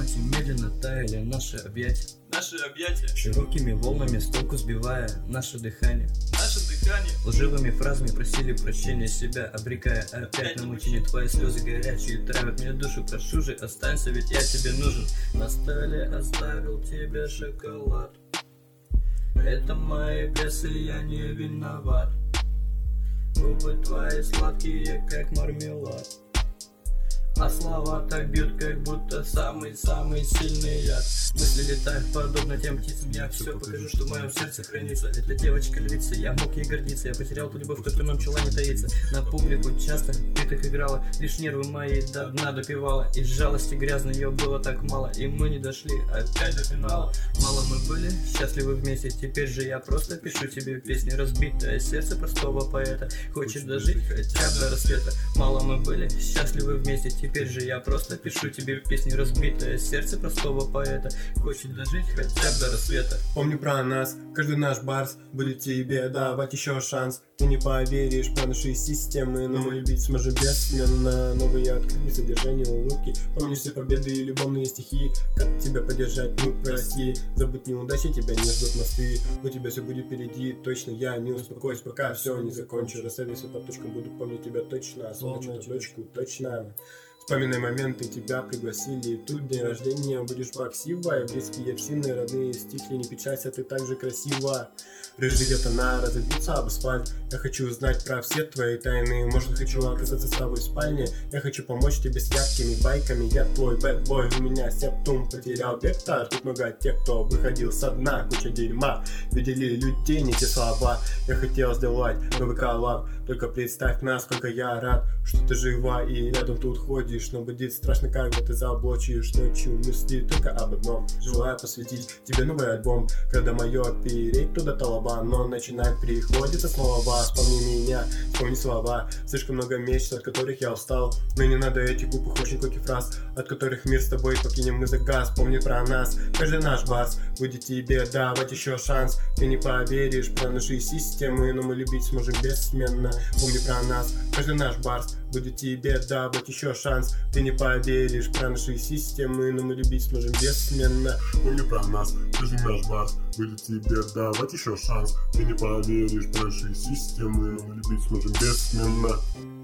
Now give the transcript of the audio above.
горизонте медленно таяли наши объятия. Широкими волнами с толку сбивая наше дыхание. Лживыми фразами просили прощения себя, обрекая опять на мучение. Твои слезы горячие травят мне душу. Прошу же, останься, ведь я тебе нужен. На столе оставил тебе шоколад. Это мои бесы, я не виноват. Губы твои сладкие, как мармелад. А слова так бьют, как будто самый-самый сильный яд. Мысли летают подобно тем птицам. Я все покажу, что в моем сердце хранится. Эта девочка львица, я мог ей гордиться. Я потерял ту любовь, которая в моем челане таится. На публику часто ты так играла, лишь нервы мои до дна допивала. Из жалости грязно ее было так мало, и мы не дошли опять до финала. Мало мы были счастливы вместе, теперь же я просто пишу тебе песни. Разбитое сердце простого поэта хочет дожить хотя бы до рассвета. Мало мы были счастливы вместе, теперь же я просто пишу тебе песни. Разбитое сердце простого поэта хочет дожить хотя бы до рассвета. Помни про нас, каждый наш барс будет тебе давать еще шанс. Ты не поверишь про наши системы, но мы любить сможем бессменно. Новые открыли содержание улыбки. Помни все победы и любовные стихи. Как тебя поддержать, ну прости. Забудь неудачи, тебя не ждут мосты. У тебя все будет впереди, точно я не успокоюсь, пока все не закончу. Расставив все по точкам, буду помнить тебя точно. Словно точку, точно. Вспоминай моменты, тебя пригласили. Тут день рождения, будешь плаксивая. Близкие общины, родные стихли, не печалься, ты так же красива. Рыжий где-то на разобьется об асфальт. Я хочу узнать про все твои тайны. Может, хочу оказаться с тобой в спальне. Я хочу помочь тебе с яркими байками. Я твой бэтбой, у меня септум потерял вектор. Тут много тех, кто выходил со дна. Куча дерьма, видели людей, не те слова. Я хотел сделать новый коллаб. Только представь, насколько я рад, что ты жива и рядом тут ходишь. Но будет страшно, когда ты заблочишь. Ночью мысли только об одном. Желаю посвятить тебе новый альбом. Когда мое переть туда толоба, но начинать приходится снова. Вспомни меня, вспомни слова. Слишком много месяцев, от которых я устал. Но не надо этих глупых очень колких фраз, от которых мир с тобой покинем мы за газ. Помни про нас, каждый наш барс будет тебе давать еще шанс. Ты не поверишь про наши системы, но мы любить сможем бессменно. Помни про нас, каждый наш барс будет тебе давать еще шанс. Ты не поверишь про наши системы, но мы любить сможем бессменно. Помни про нас, каждый наш барс будет тебе давать еще шанс. Ты не поверишь про наши системы, но мы любить сможем бессменно.